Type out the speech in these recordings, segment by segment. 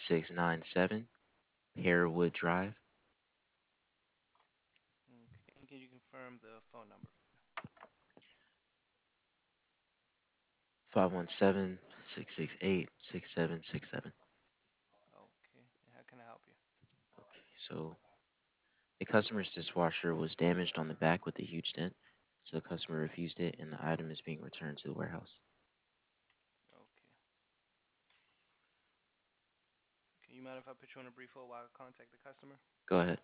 3697 Pearwood Drive, Okay. And can you confirm the phone number? 517-668-6767. Okay. And how can I help you? Okay, so the customer's dishwasher was damaged on the back with a huge dent, so the customer refused it, and the item is being returned to the warehouse. Okay. Okay. You mind if I put you on a brief hold while I contact the customer? Go ahead.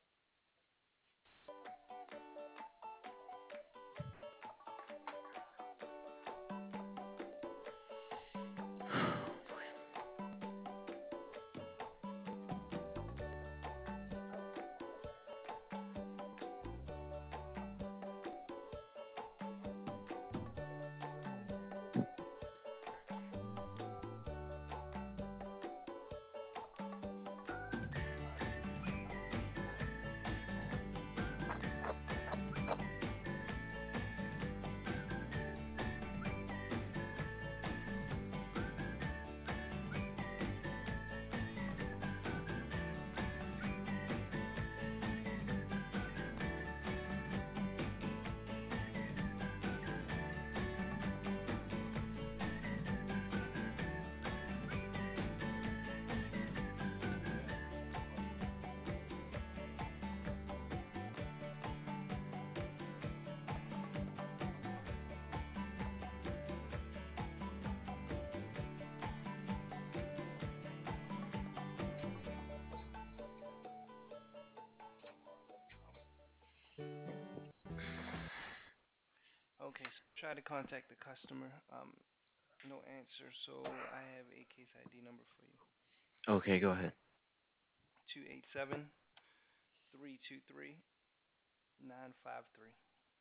Okay. So try to contact the customer. No answer. So I have a case ID number for you. Okay, go ahead. 287-323-953.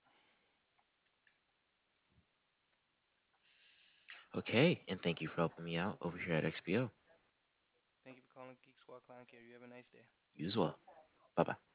Okay, and thank you for helping me out over here at XPO. Thank you for calling Geek Squad Clown Care. You have a nice day. You as well. Bye bye.